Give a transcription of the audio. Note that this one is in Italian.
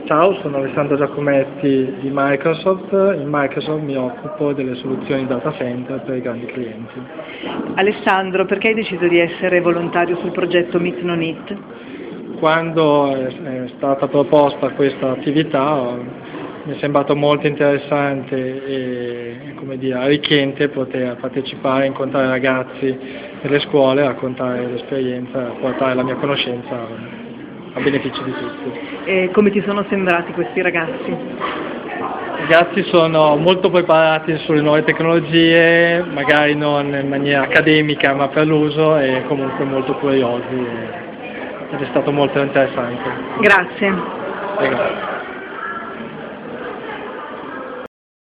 Ciao, sono Alessandro Giacometti di Microsoft. In Microsoft mi occupo delle soluzioni data center per i grandi clienti. Alessandro, perché hai deciso di essere volontario sul progetto Meet No Need? Quando è stata proposta questa attività mi è sembrato molto interessante e arricchente poter partecipare, incontrare ragazzi nelle scuole, raccontare l'esperienza, portare la mia conoscenza a beneficio di tutti. E come ti sono sembrati questi ragazzi? I ragazzi sono molto preparati sulle nuove tecnologie, magari non in maniera accademica ma per l'uso, e comunque molto curiosi ed è stato molto interessante. Grazie. Prego.